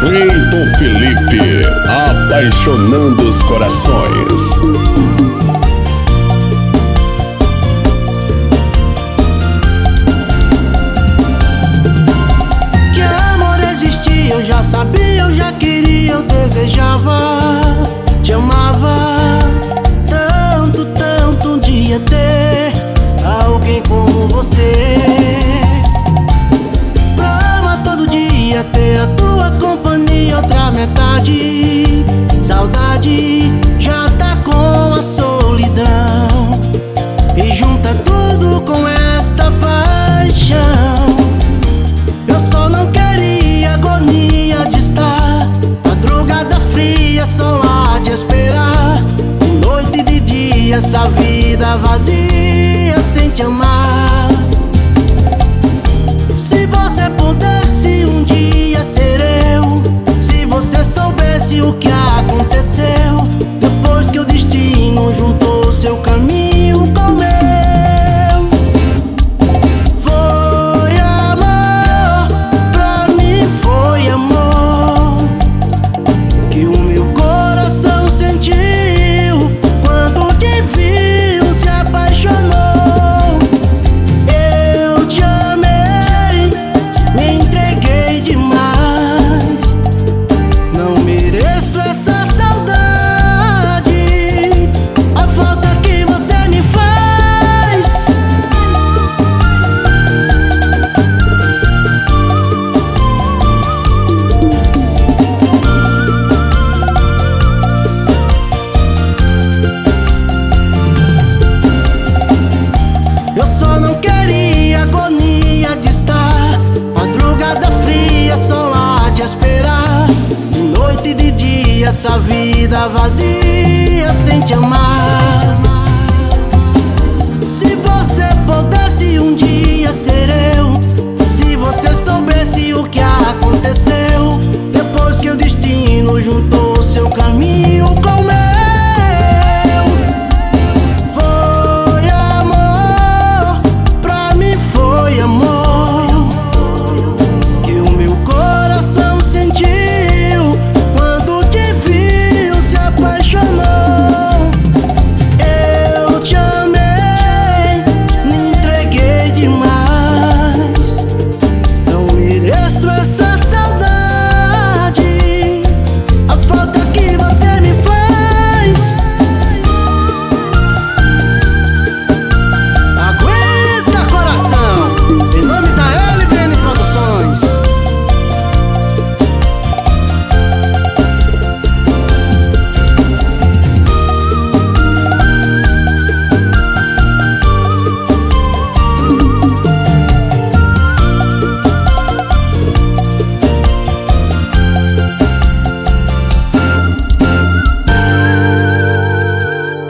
Cleiton Felipe, apaixonando os corações. Que amor existia, eu já sabia, eu já queria, eu desejava, te amava tanto, tanto um dia ter alguém como você. Brama todo dia ter a tua companhia, outra metade. Saudade já tá com a solidão e junta tudo com esta paixão. Eu só não queria agonia de estar madrugada fria, só há de esperar. De noite e de dia, essa vida vazia sem te amar. Se você pudesse um dia ser eu, se você soubesse o que aconteceu depois que o destino juntou seu caminho com o meu. Foi amor, pra mim foi amor, que o meu coração sentiu quando te viu, se apaixonou. Eu te amei, me entreguei demais, não mereço essa saudade, a falta que você me faz. Eu só não queria agonia de estar madrugada fria, só há de esperar. De noite e de dia, essa vida vazia